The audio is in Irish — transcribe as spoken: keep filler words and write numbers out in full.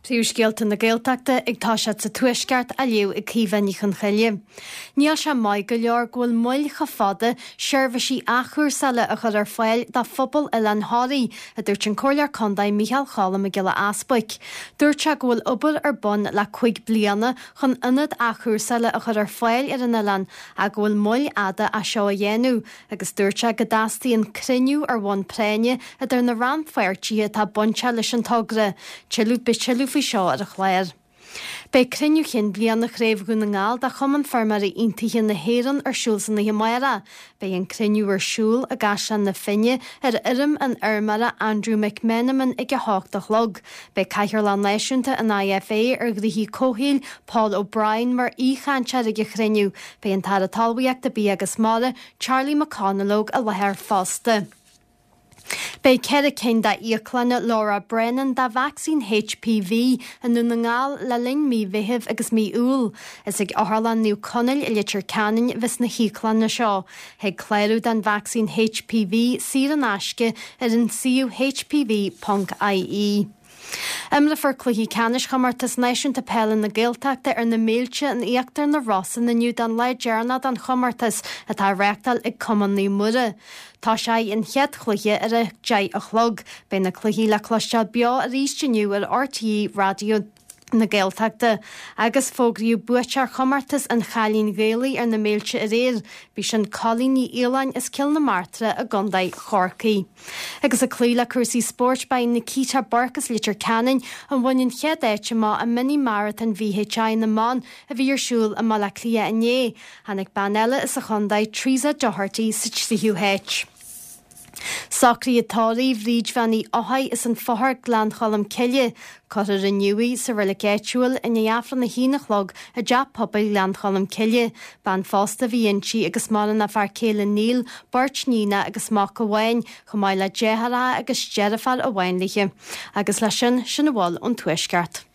Triúsgéalta na Gaeltachta ag táisiad sa tuaisceart a liú ag cíbhainní chun chaile. Níl se maith go leor ghfuil muil cha fada seirbhísí achúr sala a chur ar fáil dá phobal i Lanharí a dúirt an comhairlear condaid Micheál Chaillim a Gile Aspaig. Dúirt se ghfuil obair ar bun le chuig bliana chun ionad achúr sala a chur ar fáil ar an Ileán a ghfuil muil ada a seo a dhéanú, agus dúirt se go dástíonn criniú ar bhain préine a dar na ranfhairtí tá bunte leis an togra. Tiilúd be tiilú fao seo ar a chléir. Bei criniú chin blian na chréibh go na ngáil de chuman farmar i intaithe na héireann ar siúl san na Himaire. Bei an criniú ar siúl a gasan na finne ar irim an armara Andrew McMenamin ag a háchtach log. Bei Caithfirleán Náisiúnta an I F A ar gríhí cóhíl Paul O'Brien mar íchansear ag a criniú. Bei an tar a talmhaíocht a bí agus mála Charlie McConnell a lehéir fásta. Bei cead cén da íoclanna Laura Brennan da vaccine H P V an nu na ngáil le linn mí bhithimh agus mí úl. Is ag Áthralan níu conil i litir canin vis na híclan na seo. Heag cléirú den vaccine H P V sír an asce ar an síú H P V dot I E. Imla for cluhí canis chomartas náisiúnta pelan na Gaeltachta ar na méilte an íochttar na Rossan na nniu don leid dearnad an chomartas atá reachtal ag cumannaí mura. Tá sé in chead chluiche ar a dé a chlog, be na cluhí le cloistead beo a rísteniu ar R T E radio na Gaeltachta, agus fógraíú buaitear chomartas an chalín Gaelaí ar na méilte a réir, bhí sin cholíní Éalainn is cil na Martra a Gundaid Chorcaí. Agus a clú le cuasaí sport bein na Cítar Barcas litir canin an bhainn chead éite má a mini marathon V H I na man a bhí ar siúl a mala clia a né, hanig banella is a Chundaid Trísa Doherty sa Tíú H. Sacrí atáí bhríd bheanní áhaid is an fothar Glan Chaillim Cille, Cotar a nniuí sa riile géitiúil in éafran na hínachlog a deap pobail Glan Chaillim Cille, ban fásta bhíonntí agus mála na fear céile níl, bart nína agus mac a bhain, chumáid le déhara agus dearafar a bhainliche. Agus lei sin sin bháil an tuaisceart.